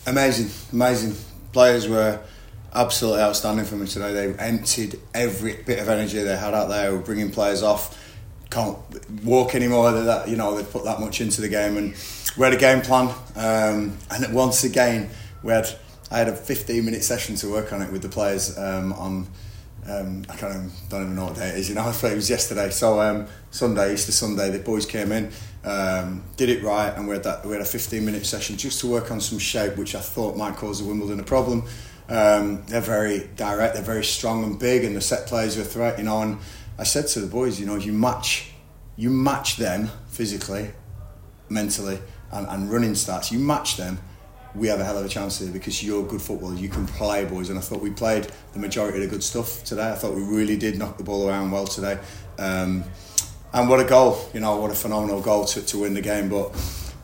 Amazing. Players were absolutely outstanding for me today. They emptied every bit of energy they had out there. Were bringing players off. Can't walk anymore. They put that much into the game, and we had a game plan. And once again, I had a 15-minute session to work on it with the players on. Don't even know what day it is. It was yesterday. So Easter Sunday, the boys came in, did it right, and we had a 15-minute session just to work on some shape, which I thought might cause the Wimbledon a problem. They're very direct, they're very strong and big, and the set plays are a threat. And I said to the boys, you match them physically, mentally, and running stats. You match them. We have a hell of a chance here because you're good footballers. You can play, boys, and I thought we played the majority of the good stuff today. I thought we really did knock the ball around well today, and what a goal! What a phenomenal goal to win the game. But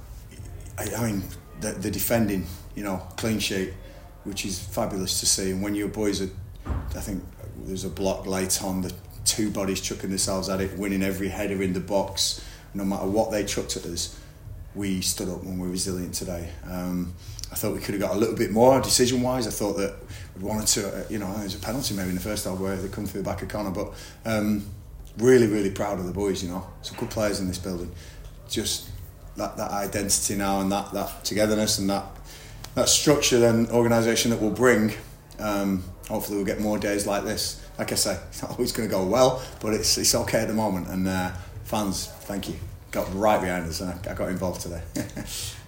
the defending, clean sheet, which is fabulous to see. And when your boys are, I think there's a block late on, the two bodies chucking themselves at it, winning every header in the box, no matter what they chucked at us. We stood up and were resilient today. I thought we could have got a little bit more decision-wise. I thought that we wanted to, there's a penalty maybe in the first half where they come through the back of Connor, but really, really proud of the boys, Some good players in this building. Just that identity now and that togetherness and that structure and organisation that will bring, hopefully we'll get more days like this. Like I say, it's not always going to go well, but it's okay at the moment. And fans, thank you. Got right behind us and I got involved today.